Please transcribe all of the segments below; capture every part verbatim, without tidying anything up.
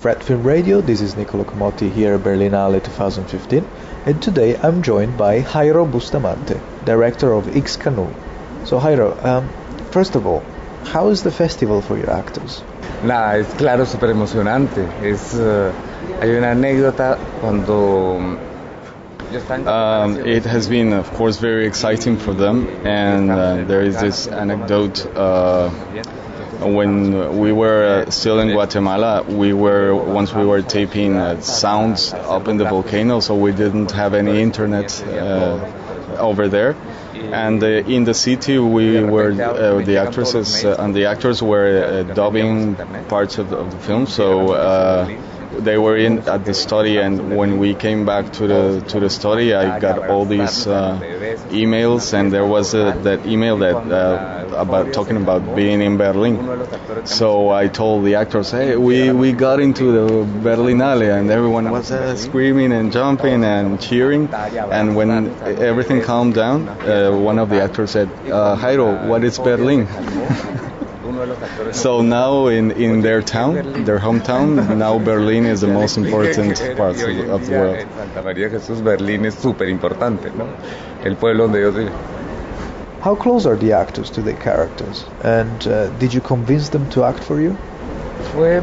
Fred Film Radio, this is Niccolo Comotti here at Berlinale twenty fifteen, and today I'm joined by Jairo Bustamante, director of X Canoe. So Jairo, um, first of all, how is the festival for your actors? Nada, es claro, súper emocionante. Es, uh, hay una anécdota cuando... Um, it has been, of course, very exciting for them, and uh, there is this anecdote. Uh, when we were uh, still in Guatemala, we were once we were taping uh, sounds up in the volcano, so we didn't have any internet uh, over there. And uh, in the city, we were uh, the actresses uh, and the actors were uh, dubbing parts of the, of the film. So. Uh, They were in at the study, and when we came back to the to the study, I got all these uh, emails, and there was a, that email that uh, about talking about being in Berlin. So I told the actors, "Hey, we, we got into the Berlinale," and everyone was uh, screaming and jumping and cheering. And when everything calmed down, uh, one of the actors said, uh, "Jairo, what is Berlin?" So now in, in their town, their hometown, now Berlin is the most important part of, of the world. Santa María Jesús, Berlín es súper importante, ¿no? El pueblo donde Dios vive. How close are the actors to their characters? And uh, did you convince them to act for you? Fue,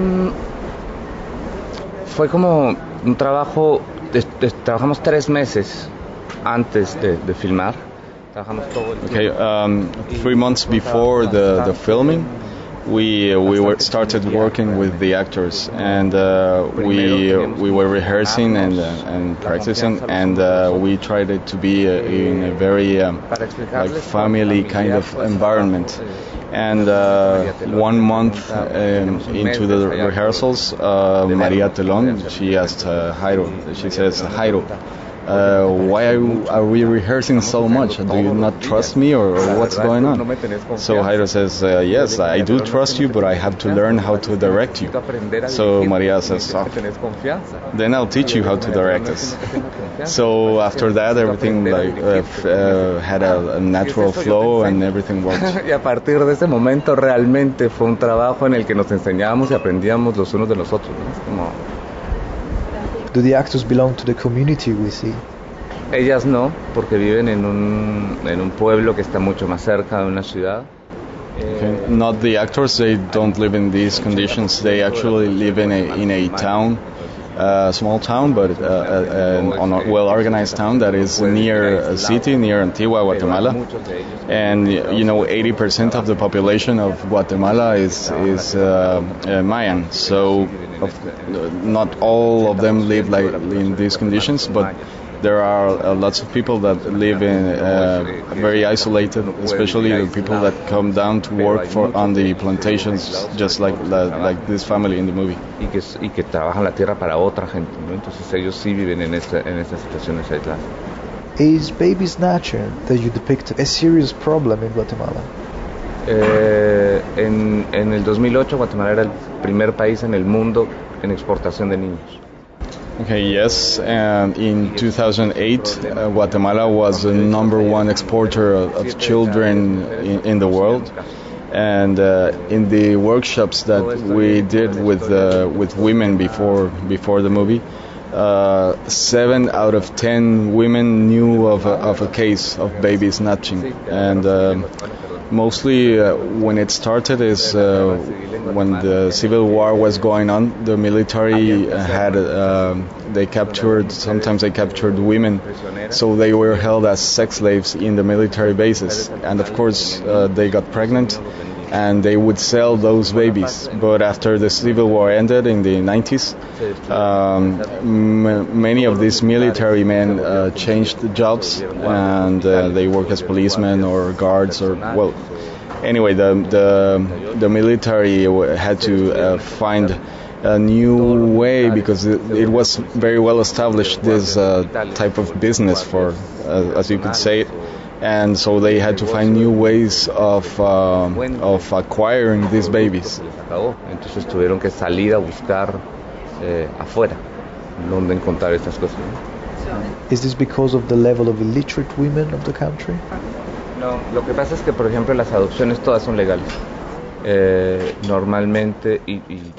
fue como un trabajo, de, de, trabajamos tres meses antes de, de filmar. Okay, um, three months before the, the filming, we uh, we were started working with the actors, and uh, we uh, we were rehearsing and uh, and practicing, and uh, we tried it to be uh, in a very um, like family kind of environment. And uh, one month um, into the rehearsals, uh, Maria Telón, she asked uh, Jairo, she says, "Jairo, Uh, why are, are we rehearsing so much? Do you not trust me, or, or what's going on?" So Jairo says, uh, "Yes, I do trust you, but I have to learn how to direct you." So Maria says, "Oh, then I'll teach you how to direct us." So after that, everything like uh, f- uh, had a, a natural flow, and everything worked. Y a partir de ese momento realmente fue un trabajo en el que nos enseñábamos y aprendíamos los unos de los otros, ¿no? Es como... Do the actors belong to the community we see? Ellas no, porque viven en un en un pueblo que está mucho más cerca de una ciudad. Okay. Not the actors. They don't live in these conditions. They actually live in a in a town, a uh, small town, but uh, uh, an, a well-organized town that is near a city, near Antigua, Guatemala. And you know, eighty percent of the population of Guatemala is is uh, uh, Mayan. So of, uh, not all of them live like in these conditions, but there are uh, lots of people that live in uh, very isolated, especially the people that come down to work for on the plantations, just like like, like this family in the movie. Y que, y que trabajan la tierra para otra gente, ¿no? Entonces ellos sí viven en esta en estas situaciones aisladas. Is baby snatching that you depict a serious problem in Guatemala? Eh, en, en el dos mil ocho Guatemala era el primer país en el mundo en exportación de niños. Okay, yes, and in two thousand eight, uh, Guatemala was the number one exporter of, of children in, in the world. And uh, in the workshops that we did with uh, with women before before the movie, uh, seven out of ten women knew of a, of a case of baby snatching. And uh, mostly uh, when it started is uh, when the civil war was going on. The military had uh, they captured sometimes they captured women, so they were held as sex slaves in the military bases, and of course uh, they got pregnant and they would sell those babies. But after the civil war ended in the nineties, um, m- many of these military men uh, changed jobs, and uh, they work as policemen or guards, or well, anyway, the the, the military had to uh, find a new way, because it, it was very well established, this uh, type of business, for uh, as you could say it. And so they had to find new ways of uh, of acquiring these babies. Entonces tuvieron que salir a buscar eh, afuera donde encontrar estas cosas. Is this because of the level of illiterate women of the country? No, lo que pasa es que, por ejemplo, las adopciones todas son legales. Eh, normalmente y, y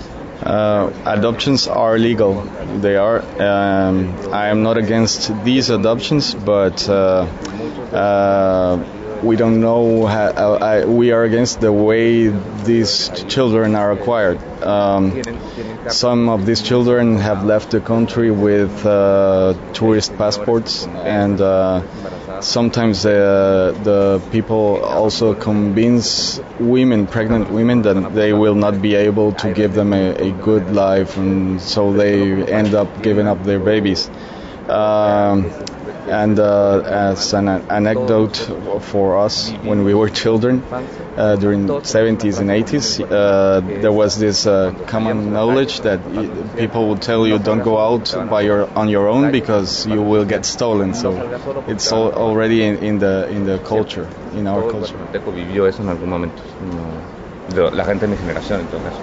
Uh, adoptions are legal. They are. Um, I am not against these adoptions, but uh, uh, we don't know. How, I, we are against the way these children are acquired. Um, some of these children have left the country with uh, tourist passports, and uh, sometimes uh, the people also convince women, pregnant women, that they will not be able to give them a, a good life, and so they end up giving up their babies. Um, and uh, as an anecdote for us, when we were children, uh, during the seventies and eighties, uh, there was this uh, common knowledge that people would tell you, don't go out by your on your own because you will get stolen. So it's all already in, in the in the culture, in our culture. Vivió eso en algún momento. La gente de mi generación, en todo caso.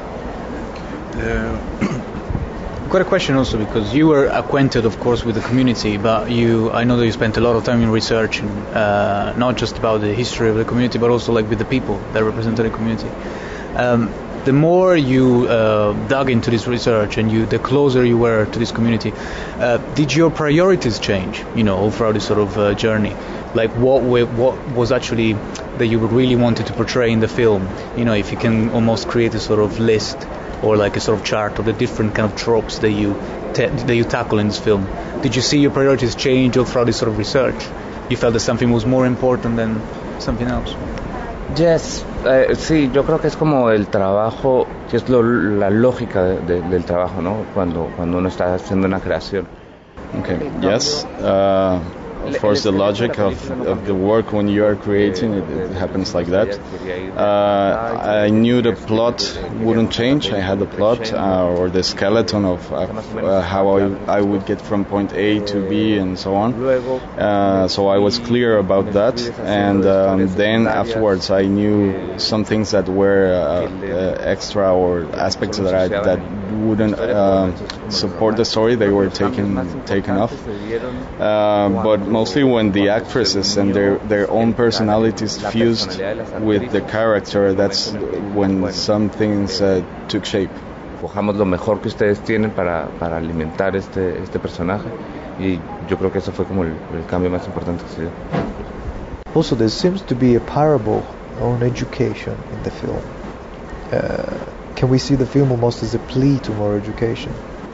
I've got a question also, because you were acquainted, of course, with the community, but you, I know that you spent a lot of time in research, uh, not just about the history of the community, but also like with the people that represented the community. Um, the more you uh, dug into this research and you, the closer you were to this community, uh, did your priorities change, you know, all throughout this sort of uh, journey? Like what were, what was actually that you really wanted to portray in the film? You know, if you can almost create a sort of list or like a sort of chart of the different kind of tropes that you ta- that you tackle in this film. Did you see your priorities change all throughout this sort of research? You felt that something was more important than something else? Yes, eh, sí, yo creo que es como el trabajo, que es lo, la lógica de, de, del trabajo, ¿no? Cuando cuando uno está haciendo una creación. Okay. Yes. Uh, Of course, the logic of, of the work when you are creating, it, it happens like that. Uh, I knew the plot wouldn't change. I had the plot uh, or the skeleton of, of uh, how I, I would get from point A to B and so on. Uh, so I was clear about that. And um, then afterwards, I knew some things that were uh, uh, extra or aspects that I, that wouldn't uh, support the story. They were taken taken off. Uh, but mostly when the actresses and their, their own personalities fused with the character, that's when some things uh, took shape. Cojamos lo mejor que ustedes tienen para, para alimentar este, este personaje, y yo creo que eso fue como el, el cambio más importante que se dio. Also, there seems to be a parable on education in the film. Uh, can we see the film almost as a plea to more education?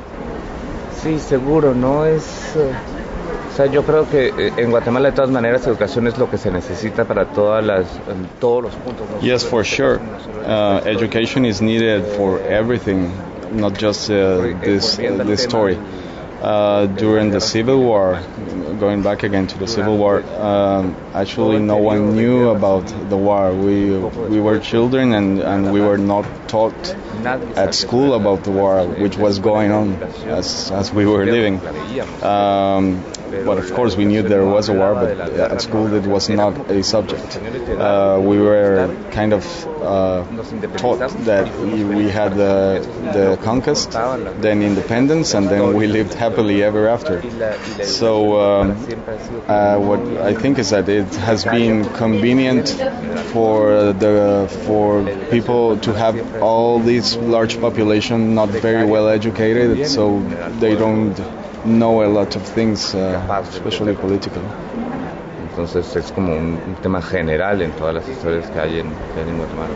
Sí, seguro, no es... Uh... O sea, yo creo que en Guatemala de todas maneras educación es lo que se necesita para todas las, todos los puntos. Yes, for sure. Uh, education is needed for everything, not just uh, this uh, this story. Uh, during the Civil War, going back again to the Civil War, um, actually no one knew about the war. We we were children and, and we were not taught at school about the war, which was going on as as we were living. Um, but of course we knew there was a war, but at school it was not a subject. Uh, we were kind of uh, taught that we, we had the, the conquest, then independence, and then we lived happily ever after. So um, uh, what I think is that it has been convenient for the for people to have all this large population not very well educated, so they don't know a lot of things, uh, especially politically. Entonces es como un, un tema general en todas las historias que hay en, que hay en Guatemala.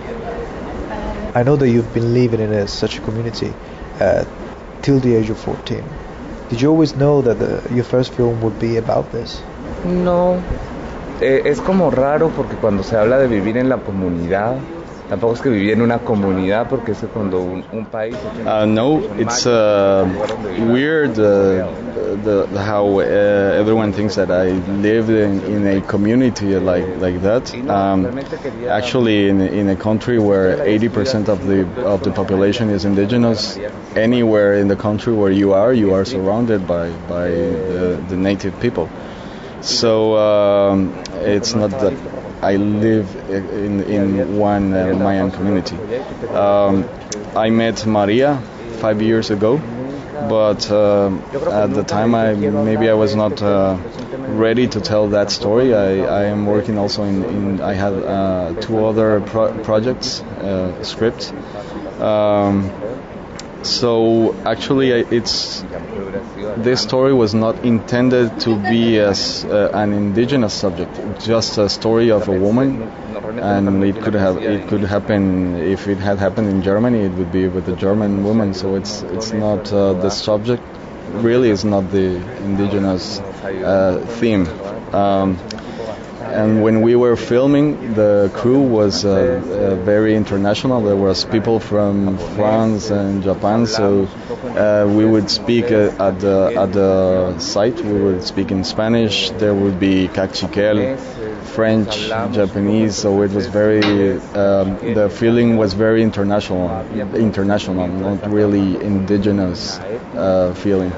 I know that you've been living in a, such a community uh, till the age of fourteen. Did you always know that the, your first film would be about this? No, eh, es como raro porque cuando se habla de vivir en la comunidad, tampoco es que viví en una comunidad, porque es que cuando un, un país... Uh, no, it's uh, weird uh, the, how uh, everyone thinks that I lived in, in a community like like that. Um, actually, in, in a country where eighty percent of the of the population is indigenous, anywhere in the country where you are, you are surrounded by, by the, the native people. So um, it's not that I live in in one uh, Mayan community. Um, I met Maria five years ago, but uh, at the time I maybe I was not uh, ready to tell that story. I, I am working also in, in I have uh, two other pro- projects, uh, scripts. Um, So actually, I- it's this story was not intended to be as uh, an indigenous subject, just a story of a woman, and it could have it could happen if it had happened in Germany, it would be with a German woman. So it's it's not uh, the subject really is not the indigenous uh, theme. Um, And when we were filming, the crew was uh, uh, very international. There was people from France and Japan, so uh, we would speak uh, at the at the site. We would speak in Spanish. There would be cachiquel, French, Japanese. So it was very. Um, the feeling was very international, international, not really indigenous uh, feeling.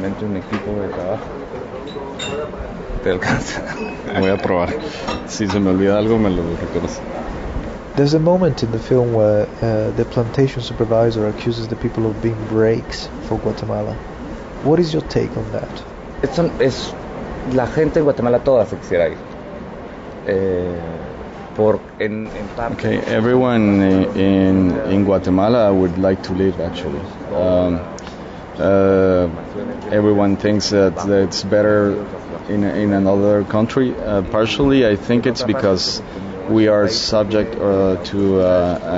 Te alcanza. Voy a probar. Si se me olvida algo, me lo recuerdas. There's a moment in the film where uh, the plantation supervisor accuses the people of being breaks for Guatemala. What is your take on that? Es, es la gente en Guatemala toda se quisiera ir. Eh, por en, en parte. Okay, everyone in in Guatemala would like to live actually. Um, uh, everyone thinks that, that it's better in in another country. Uh, partially, I think it's because we are subject uh, to uh,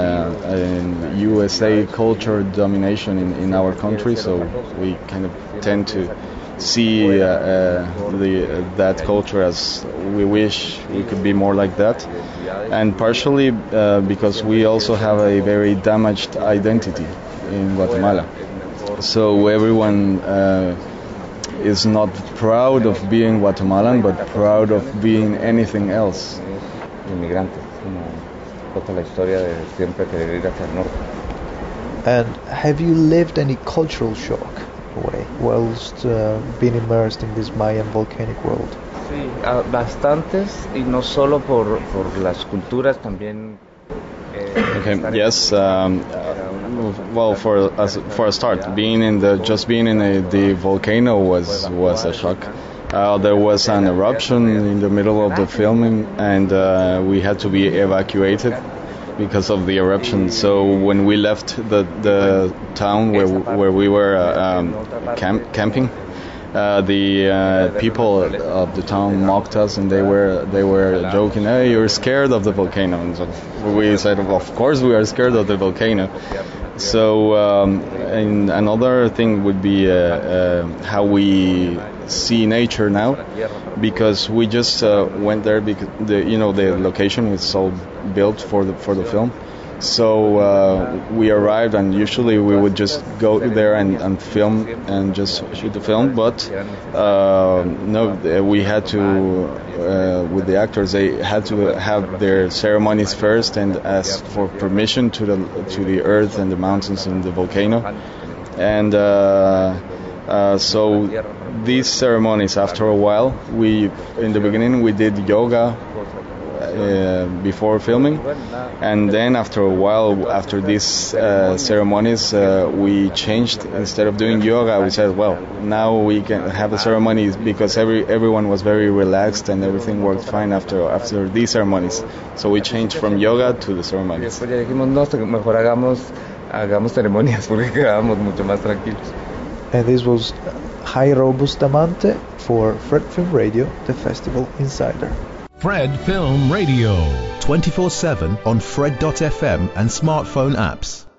uh, U S A culture domination in, in our country, so we kind of tend to see uh, uh, the uh, that culture as we wish we could be more like that, and partially uh, because we also have a very damaged identity in Guatemala. So everyone uh, is not proud of being Guatemalan, but proud of being anything else. Inmigrantes, como toda la historia de siempre querer ir hacia el norte. And have you lived any cultural shock in a way whilst uh, being immersed in this Mayan volcanic world? Sí, uh, bastantes, y no solo por, por las culturas, también. Eh, Okay. Yes. Um, uh, well, for as for a start, being in the just being in a, the volcano was was a shock. Uh, there was an eruption in the middle of the filming, and uh, we had to be evacuated because of the eruption. So when we left the the town where where we were uh, um, camp, camping, uh, the uh, people of the town mocked us, and they were they were joking, "Hey, you're scared of the volcano." And so we said, well, "Of course we are scared of the volcano." So um, and another thing would be uh, uh, how we see nature now, because we just uh, went there because the you know the location was so built for the for the film. So uh, we arrived, and usually we would just go there and, and film and just shoot the film. But uh, no, we had to uh, with the actors. They had to have their ceremonies first and ask for permission to the to the earth and the mountains and the volcano. And uh, uh, so these ceremonies, after a while, we in the beginning we did yoga. Uh, before filming, and then after a while, after these uh, ceremonies, uh, we changed. Instead of doing yoga, we said, well, now we can have the ceremonies, because every everyone was very relaxed and everything worked fine after after these ceremonies. So we changed from yoga to the ceremonies. Después ya dijimos, no, mejor hagamos hagamos ceremonias porque quedábamos mucho más tranquilos. And this was Jairo Bustamante for Fred Film Radio, the Festival Insider. Fred Film Radio. twenty-four seven on Fred dot f m and smartphone apps.